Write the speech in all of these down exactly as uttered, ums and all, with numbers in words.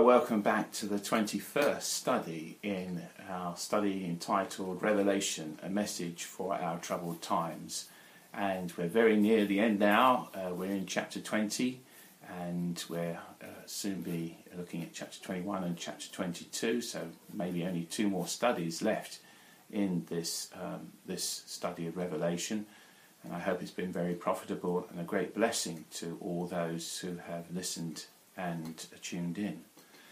welcome back to the twenty-first study in our study entitled Revelation, a Message for Our Troubled Times. And we're very near the end now. Uh, we're in chapter twenty, and we'll uh, soon be looking at chapter twenty-one and chapter twenty-two, so maybe only two more studies left in this, um, this study of Revelation. And I hope it's been very profitable and a great blessing to all those who have listened and tuned in.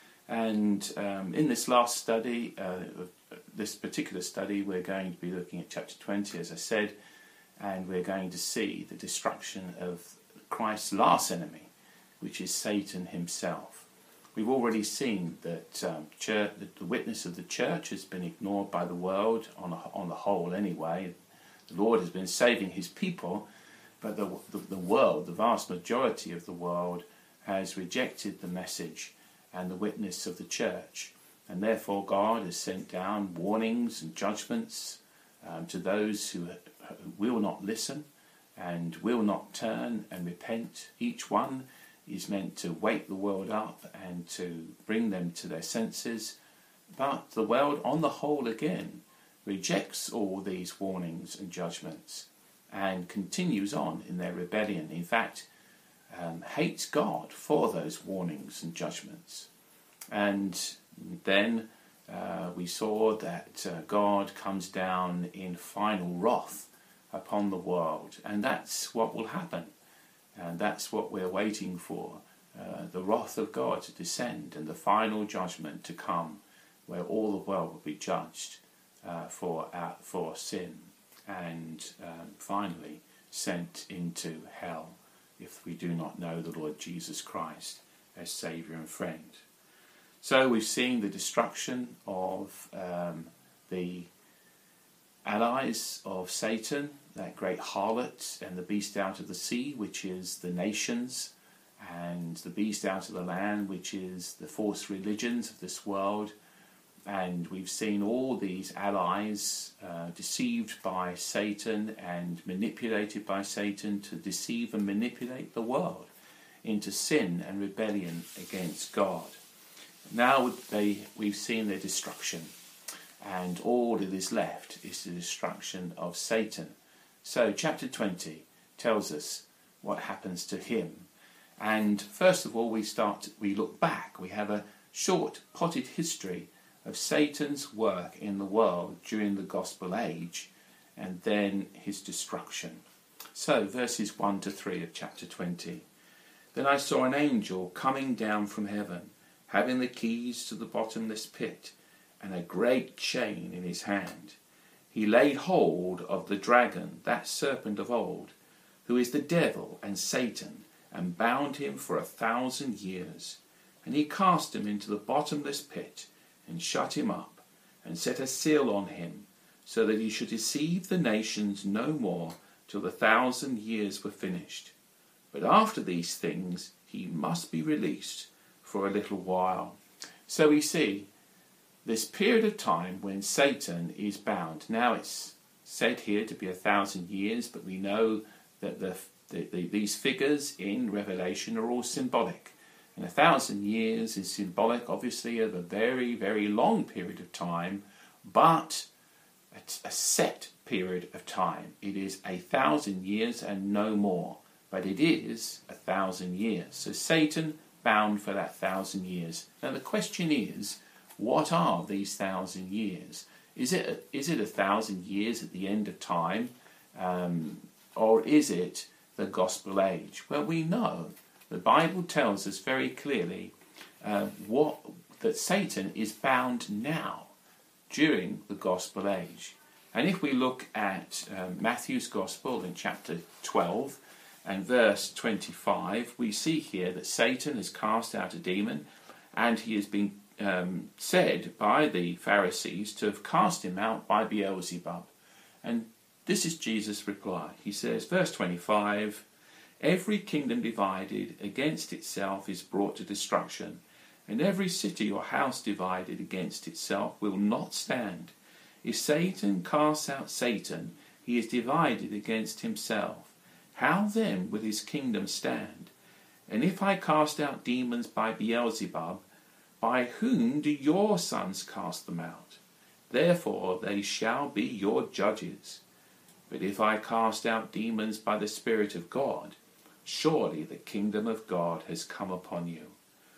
And um, in this last study, uh, this particular study, we're going to be looking at chapter twenty, as I said, and we're going to see the destruction of Christ's last enemy, which is Satan himself. We've already seen that, um, church, that the witness of the church has been ignored by the world, on, a, on the whole anyway. The Lord has been saving his people, but the, the, the world, the vast majority of the world, has rejected the message and the witness of the church, and therefore God has sent down warnings and judgments um, to those who will not listen and will not turn and repent. Each one is meant to wake the world up and to bring them to their senses, but the world on the whole again rejects all these warnings and judgments and continues on in their rebellion. In fact, Um, hates God for those warnings and judgments. And then uh, we saw that uh, God comes down in final wrath upon the world, and that's what will happen, and that's what we're waiting for, uh, the wrath of God to descend and the final judgment to come, where all the world will be judged uh, for, uh, for sin and um, finally sent into hell, if we do not know the Lord Jesus Christ as Saviour and friend. So we've seen the destruction of um, the allies of Satan, that great harlot, and the beast out of the sea, which is the nations, and the beast out of the land, which is the false religions of this world. And we've seen all these allies uh, deceived by Satan and manipulated by Satan to deceive and manipulate the world into sin and rebellion against God. Now they, we've seen their destruction, and all that is left is the destruction of Satan. So chapter twenty tells us what happens to him. And first of all, we start. We look back. We have a short potted history of Satan's work in the world during the gospel age, and then his destruction. So, verses one to three of chapter twenty. Then I saw an angel coming down from heaven, having the keys to the bottomless pit, and a great chain in his hand. He laid hold of the dragon, that serpent of old, who is the devil and Satan, and bound him for a thousand years. And he cast him into the bottomless pit, and shut him up, and set a seal on him, so that he should deceive the nations no more till the thousand years were finished. But after these things he must be released for a little while. So we see this period of time when Satan is bound. Now it's said here to be a thousand years, but we know that the, the, the, these figures in Revelation are all symbolic. And a thousand years is symbolic, obviously, of a very, very long period of time, but it's a set period of time. It is a thousand years and no more, but it is a thousand years. So Satan bound for that thousand years. Now the question is, what are these thousand years? Is it a, is it a thousand years at the end of time, um, or is it the gospel age? Well, we know. The Bible tells us very clearly uh, what that Satan is bound now during the gospel age. And if we look at um, Matthew's gospel in chapter twelve and verse twenty-five, we see here that Satan has cast out a demon, and he has been um, said by the Pharisees to have cast him out by Beelzebub. And this is Jesus' reply. He says, verse twenty-five, every kingdom divided against itself is brought to destruction, and every city or house divided against itself will not stand. If Satan casts out Satan, he is divided against himself. How then will his kingdom stand? And if I cast out demons by Beelzebub, By whom do your sons cast them out? Therefore they shall be your judges. But if I cast out demons by the Spirit of God, surely the kingdom of God has come upon you.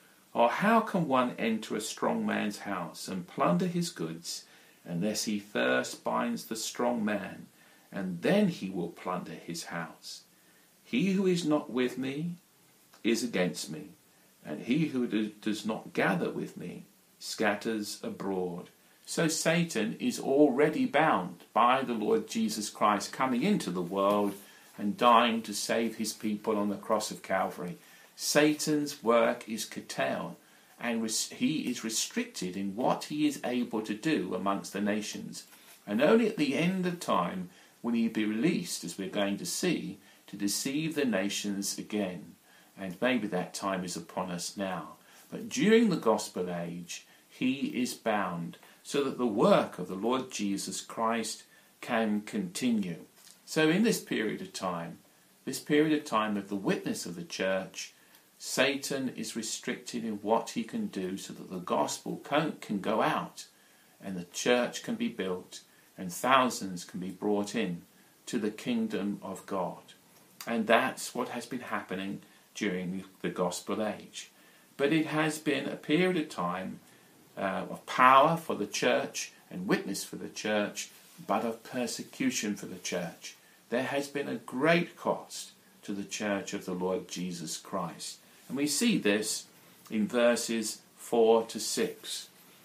Or how can one enter a strong man's house and plunder his goods, unless he first binds the strong man, and then he will plunder his house? He who is not with me is against me, and he who do, does not gather with me scatters abroad. So Satan is already bound by the Lord Jesus Christ coming into the world and dying to save his people on the cross of Calvary. Satan's work is curtailed, and res- he is restricted in what he is able to do amongst the nations. And only at the end of time will he be released, as we're going to see, to deceive the nations again. And maybe that time is upon us now. But during the gospel age, he is bound so that the work of the Lord Jesus Christ can continue. So in this period of time, this period of time of the witness of the church, Satan is restricted in what he can do so that the gospel can, can go out and the church can be built and thousands can be brought in to the kingdom of God. And that's what has been happening during the gospel age. But it has been a period of time uh, of power for the church and witness for the church, but of persecution for the church. There has been a great cost to the church of the Lord Jesus Christ. And we see this in verses four to six.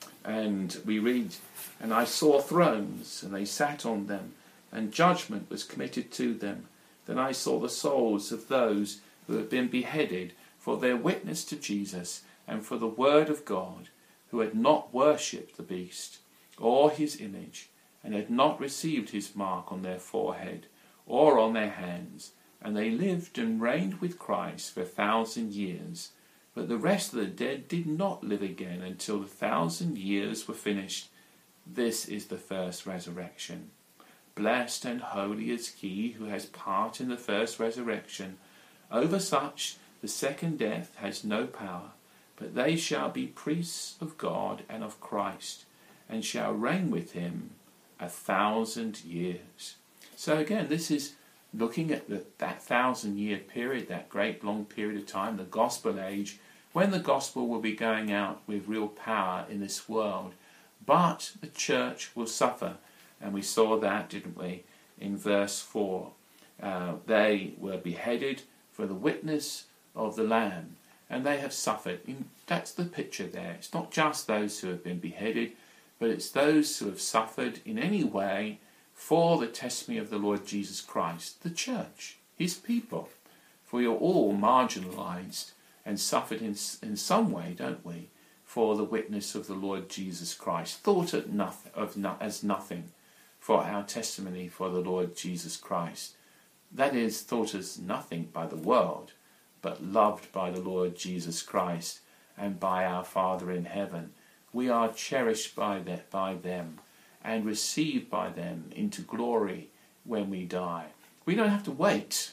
And we read, "And I saw thrones, and they sat on them, and judgment was committed to them. Then I saw the souls of those who had been beheaded for their witness to Jesus and for the word of God, who had not worshipped the beast or his image, and had not received his mark on their forehead or on their hands. And they lived and reigned with Christ for a thousand years. But the rest of the dead did not live again until the thousand years were finished. This is the first resurrection. Blessed and holy is he who has part in the first resurrection. Over such the second death has no power, but they shall be priests of God and of Christ, and shall reign with him a thousand years." So again, this is looking at the, that thousand year period, that great long period of time, the gospel age, when the gospel will be going out with real power in this world. But the church will suffer. And we saw that, didn't we, in verse four. Uh, they were beheaded for the witness of the Lamb, and they have suffered. That's the picture there. It's not just those who have been beheaded, but it's those who have suffered in any way for the testimony of the Lord Jesus Christ, the church, his people. For we are all marginalised and suffered in, in some way, don't we, for the witness of the Lord Jesus Christ, thought of nothing, of no, as nothing for our testimony for the Lord Jesus Christ. That is, thought as nothing by the world, but loved by the Lord Jesus Christ and by our Father in heaven. We are cherished by, that, by them and received by them into glory when we die. We don't have to wait.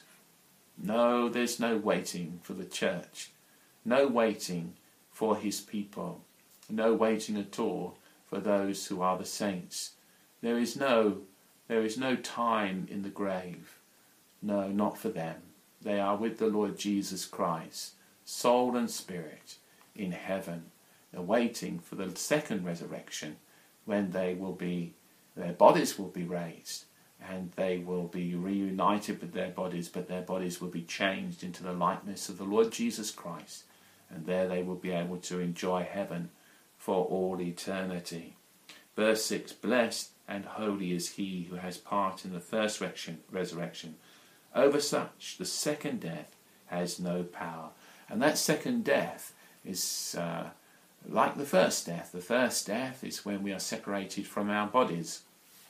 No, there's no waiting for the church. No waiting for his people. No waiting at all for those who are the saints. There is no, there is no time in the grave. No, not for them. They are with the Lord Jesus Christ, soul and spirit, in heaven. They're waiting for the second resurrection, when they will be, their bodies will be raised, and they will be reunited with their bodies, but their bodies will be changed into the likeness of the Lord Jesus Christ, and there they will be able to enjoy heaven for all eternity. Verse six, "Blessed and holy is he who has part in the first resurrection. Over such the second death has no power." And that second death is uh, like the first death. The first death is when we are separated from our bodies.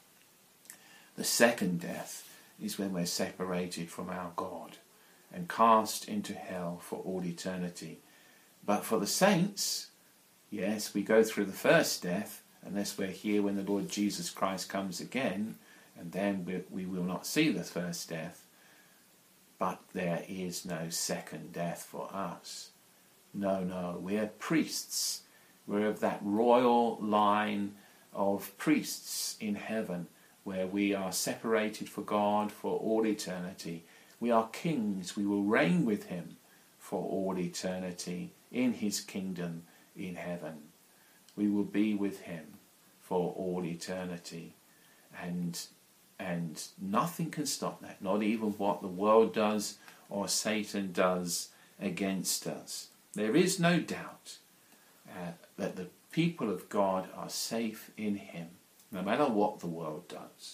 The second death is when we're separated from our God and cast into hell for all eternity. But for the saints, yes, we go through the first death, unless we're here when the Lord Jesus Christ comes again, and then we, we will not see the first death. But there is no second death for us. No, no, we are priests. We're of that royal line of priests in heaven, where we are separated for God for all eternity. We are kings. We will reign with him for all eternity in his kingdom in heaven. We will be with him for all eternity. And, and nothing can stop that, not even what the world does or Satan does against us. There is no doubt uh, that the people of God are safe in him, no matter what the world does.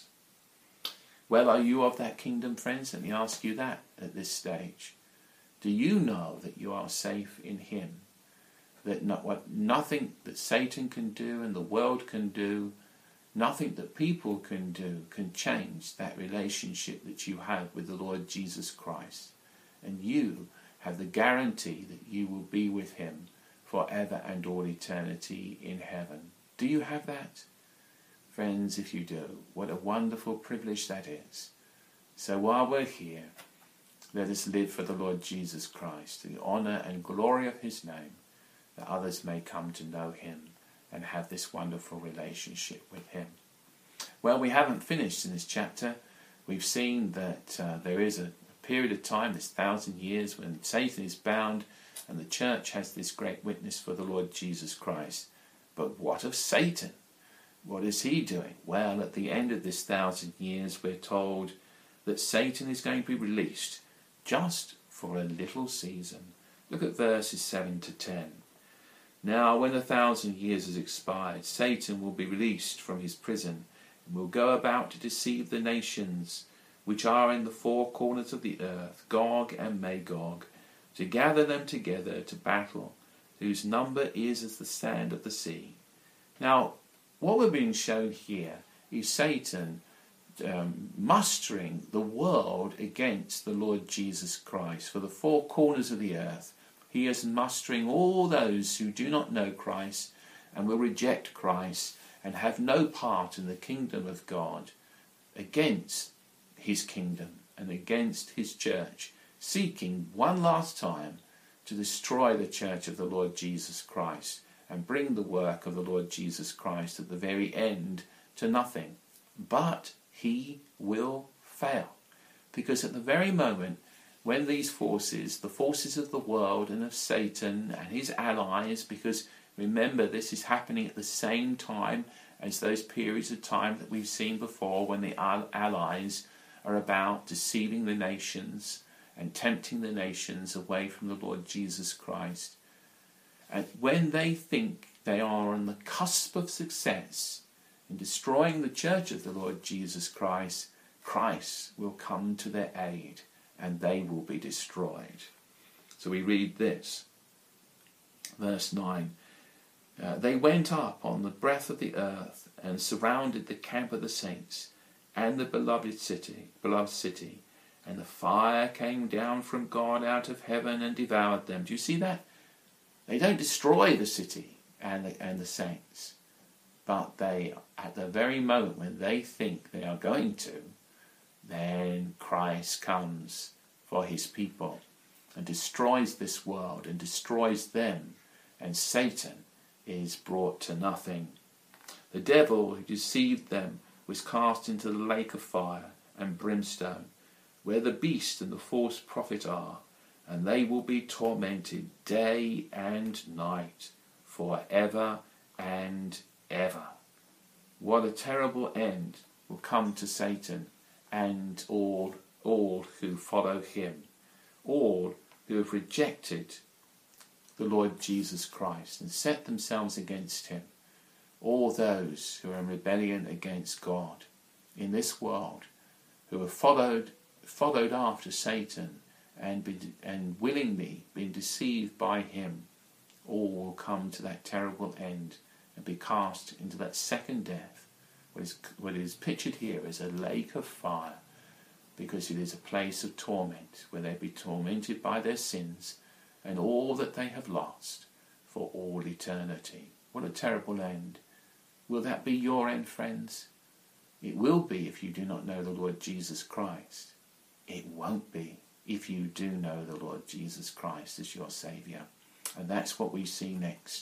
Well, are you of that kingdom, friends? Let me ask you that at this stage. Do you know that you are safe in him? That not, what, nothing that Satan can do and the world can do, nothing that people can do can change that relationship that you have with the Lord Jesus Christ. And you have the guarantee that you will be with him forever and all eternity in heaven. Do you have that? Friends, if you do, what a wonderful privilege that is. So while we're here, let us live for the Lord Jesus Christ, to the honour and glory of his name, that others may come to know him and have this wonderful relationship with him. Well, we haven't finished in this chapter. We've seen that uh, there is a period of time, this thousand years, when Satan is bound and the church has this great witness for the Lord Jesus Christ. But what of Satan? What is he doing? Well, at the end of this thousand years, we're told that Satan is going to be released just for a little season. Look at verses seven to ten. Now, when a thousand years has expired, Satan will be released from his prison and will go about to deceive the nations which are in the four corners of the earth, Gog and Magog, to gather them together to battle, whose number is as the sand of the sea. Now, what we're being shown here is Satan um, mustering the world against the Lord Jesus Christ. For the four corners of the earth, he is mustering all those who do not know Christ and will reject Christ and have no part in the kingdom of God, against his kingdom and against his church, seeking one last time to destroy the church of the Lord Jesus Christ and bring the work of the Lord Jesus Christ at the very end to nothing. But he will fail, because at the very moment when these forces, the forces of the world and of Satan and his allies, because remember this is happening at the same time as those periods of time that we've seen before, when the allies are about deceiving the nations and tempting the nations away from the Lord Jesus Christ. And when they think they are on the cusp of success in destroying the church of the Lord Jesus Christ, Christ will come to their aid and they will be destroyed. So we read this, verse nine. Uh, they went up on the breadth of the earth and surrounded the camp of the saints and the beloved city, beloved city, and the fire came down from God out of heaven and devoured them. Do you see that? They don't destroy the city and the, and the saints, but they, at the very moment when they think they are going to, then Christ comes for his people and destroys this world and destroys them, and Satan is brought to nothing. The devil who deceived them was cast into the lake of fire and brimstone, where the beast and the false prophet are, and they will be tormented day and night for ever and ever. What a terrible end will come to Satan and all, all who follow him, all who have rejected the Lord Jesus Christ and set themselves against him, all those who are in rebellion against God in this world, who have followed followed after Satan and be, and willingly been deceived by him, all will come to that terrible end and be cast into that second death, what is, what is pictured here as a lake of fire, because it is a place of torment where they be tormented by their sins and all that they have lost for all eternity. What a terrible end. Will that be your end, friends? It will be if you do not know the Lord Jesus Christ. It won't be if you do know the Lord Jesus Christ as your Saviour. And that's what we see next,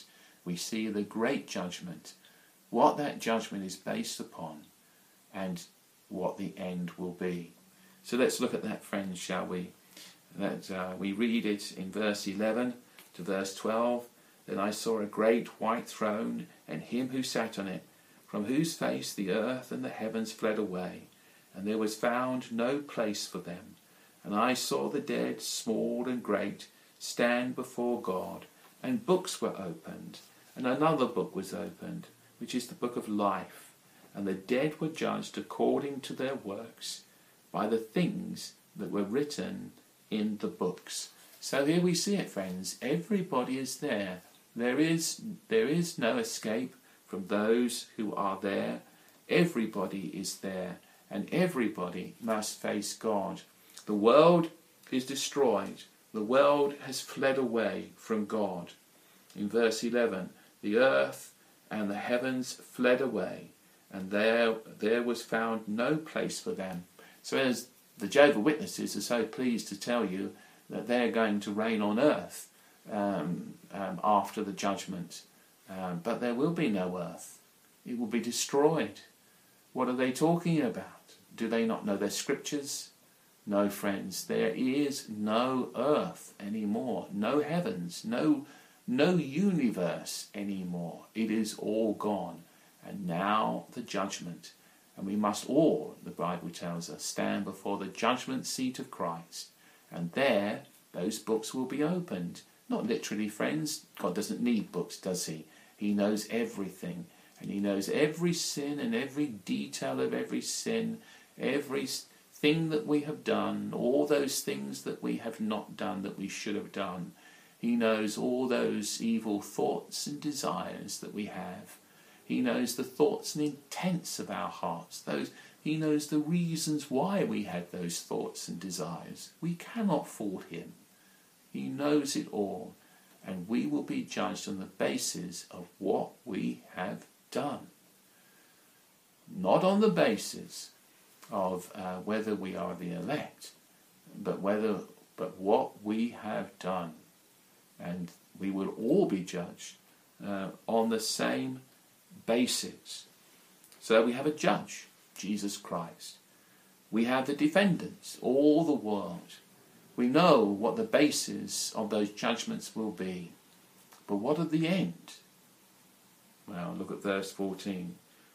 we see the great judgment, what that judgment is based upon, and what the end will be. So let's look at that, friends, shall we? That uh, we read it in verse eleven to verse twelve. Then I saw a great white throne, and him who sat on it, from whose face the earth and the heavens fled away, and there was found no place for them. And I saw the dead, small and great, stand before God, and books were opened, and another book was opened, which is the book of life. And the dead were judged according to their works, by the things that were written in the books. So here we see it, friends. Everybody is there. There is, there is no escape from those who are there. Everybody is there, and everybody must face God. The world is destroyed. The world has fled away from God. In verse eleven, the earth and the heavens fled away, and there there was found no place for them. So as the Jehovah's Witnesses are so pleased to tell you that they're going to reign on earth um, um, after the judgment. Um, but there will be no earth. It will be destroyed. What are they talking about? Do they not know their scriptures? No, friends, there is no earth anymore, no heavens, no, no universe anymore. It is all gone. And now the judgment. And we must all, the Bible tells us, stand before the judgment seat of Christ. And there, those books will be opened. Not literally, friends. God doesn't need books, does he? He knows everything. And he knows every sin and every detail of every sin, every thing that we have done, all those things that we have not done that we should have done. He knows all those evil thoughts and desires that we have. He knows the thoughts and intents of our hearts. Those, he knows the reasons why we had those thoughts and desires. We cannot fault him. He knows it all. And we will be judged on the basis of what we have done. Not on the basis of uh, whether we are the elect, but whether, but what we have done. And we will all be judged uh, on the same basis. So we have a judge, Jesus Christ. We have the defendants, all the world. We know what the basis of those judgments will be. But what at the end? Well, look at verse fourteen.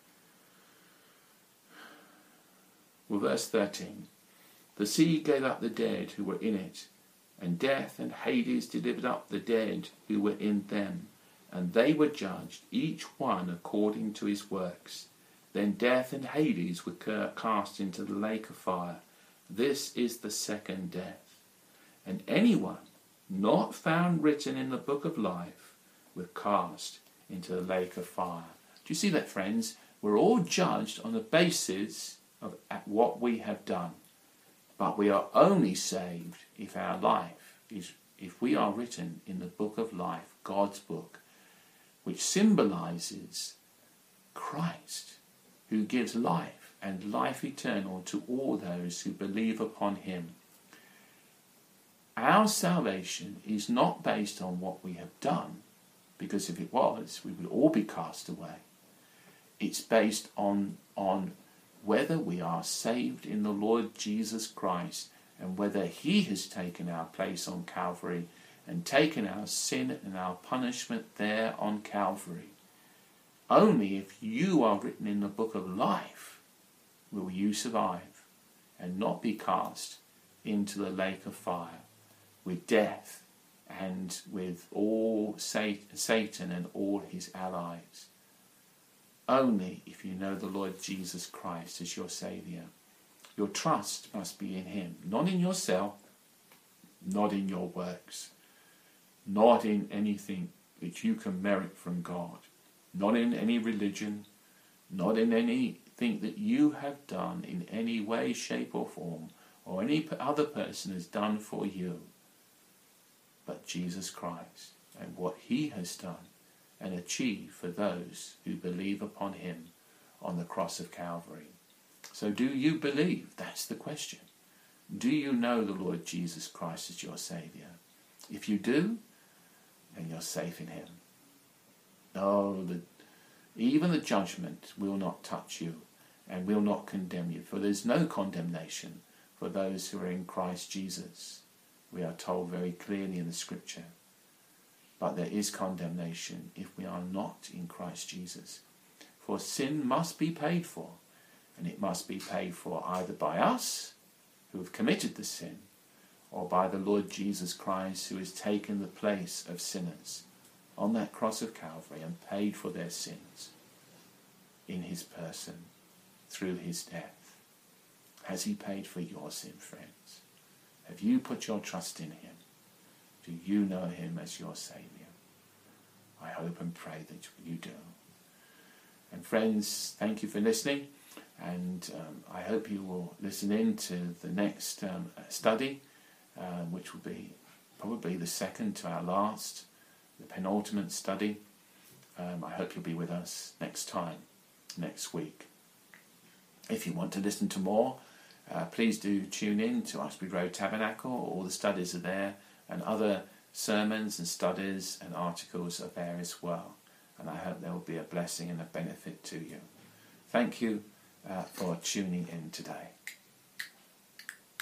Well, verse thirteen. The sea gave up the dead who were in it, and death and Hades delivered up the dead who were in them, and they were judged, each one according to his works. Then death and Hades were cast into the lake of fire. This is the second death. And anyone not found written in the book of life were cast into the lake of fire. Do you see that, friends? We're all judged on the basis of what we have done. But we are only saved if our life is, if we are written in the book of life, God's book, which symbolizes Christ, who gives life and life eternal to all those who believe upon him. Our salvation is not based on what we have done, because if it was, we would all be cast away. It's based on, on whether we are saved in the Lord Jesus Christ, and whether he has taken our place on Calvary and taken our sin and our punishment there on Calvary. Only if you are written in the book of life will you survive and not be cast into the lake of fire with death and with all Satan and all his allies. Only if you know the Lord Jesus Christ as your Saviour. Your trust must be in him, not in yourself, not in your works, not in anything which you can merit from God, not in any religion, not in anything that you have done in any way, shape or form, or any other person has done for you, but Jesus Christ and what he has done and achieved for those who believe upon him on the cross of Calvary. So do you believe? That's the question. Do you know the Lord Jesus Christ as your Saviour? If you do, then you're safe in him. No, the, even the judgment will not touch you and will not condemn you, for there's no condemnation for those who are in Christ Jesus. We are told very clearly in the scripture. But there is condemnation if we are not in Christ Jesus. For sin must be paid for, and it must be paid for either by us, who have committed the sin, or by the Lord Jesus Christ, who has taken the place of sinners on that cross of Calvary and paid for their sins in his person through his death. Has he paid for your sin, friends? Have you put your trust in him? Do you know him as your Saviour? I hope and pray that you do. And friends, thank you for listening, and um, I hope you will listen in to the next um, study, um, which will be probably the second to our last, the penultimate study. Um, I hope you'll be with us next time, next week. If you want to listen to more, uh, please do tune in to Uxbridge Road Tabernacle. All the studies are there, and other sermons and studies and articles are there as well. And I hope there will be a blessing and a benefit to you. Thank you uh, for tuning in today.